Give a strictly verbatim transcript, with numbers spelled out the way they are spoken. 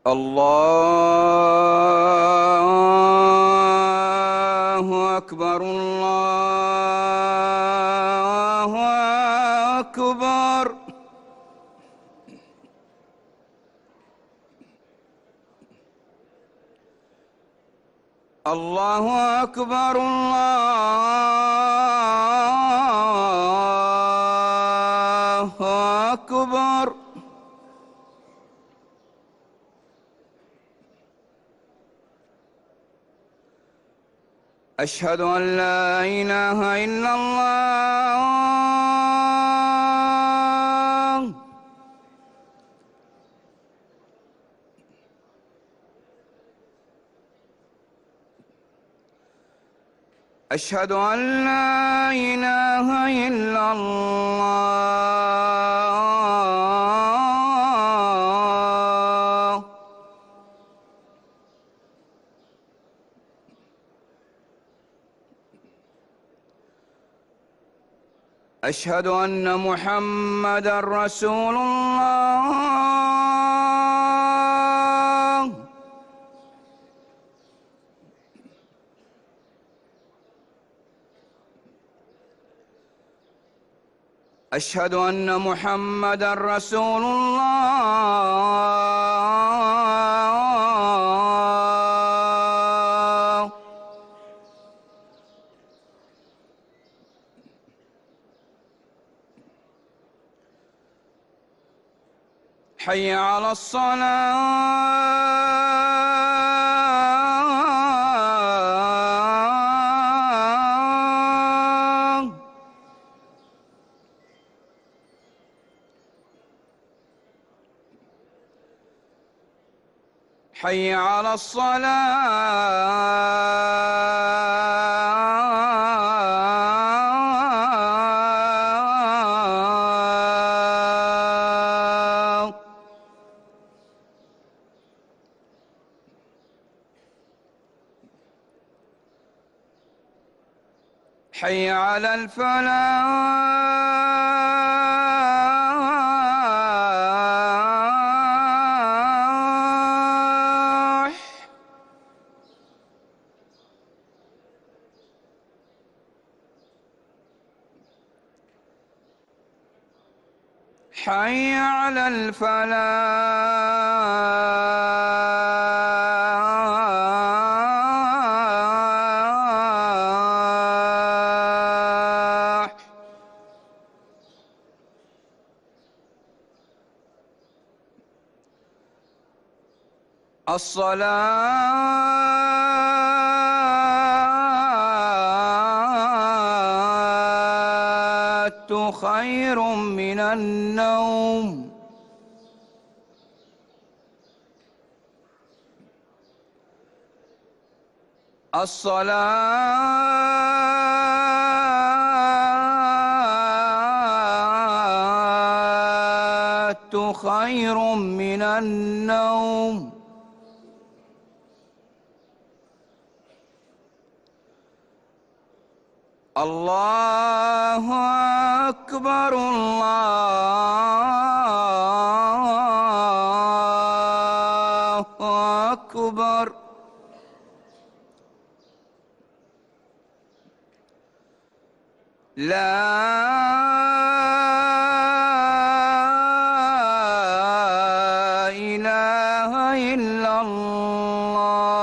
الله أكبر الله أكبر. الله أكبر الله أكبر. أشهد أن لا إله إلا الله. أشهد أن لا إله إلا الله. أشهد أن محمدًا رسول الله. أشهد أن محمدًا رسول الله. حي على الصلاة. حي على الصلاة. حي على الفلاح. حي على الفلاح. الصلاة خير من النوم. الصلاة خير من النوم. الله أكبر الله أكبر. لا إله إلا الله.